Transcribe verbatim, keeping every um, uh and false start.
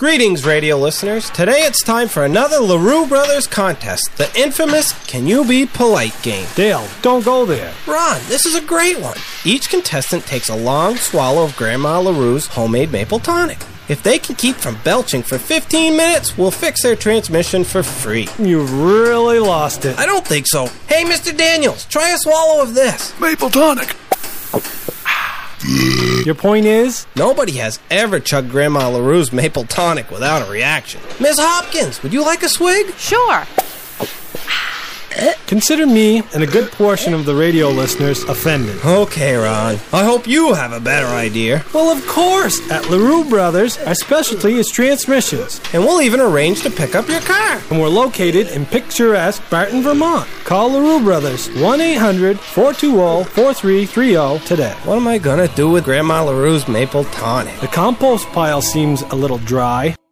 Greetings, radio listeners. Today it's time for another LaRue Brothers contest, the infamous Can You Be Polite game. Dale, don't go there. Ron, this is a great one. Each contestant takes a long swallow of Grandma LaRue's homemade maple tonic. If they can keep from belching for fifteen minutes, we'll fix their transmission for free. You've really lost it. I don't think so. Hey, Mister Daniels, try a swallow of this. Maple tonic. Your point is? Nobody has ever chugged Grandma LaRue's maple tonic without a reaction. Miss Hopkins, would you like a swig? Sure. Consider me and a good portion of the radio listeners offended. Okay, Ron. I hope you have a better idea. Well, of course. At LaRue Brothers, our specialty is transmissions. And we'll even arrange to pick up your car. And we're located in picturesque Barton, Vermont. Call LaRue Brothers, one eight hundred four two zero four three three zero today. What am I gonna do with Grandma LaRue's maple tonic? The compost pile seems a little dry.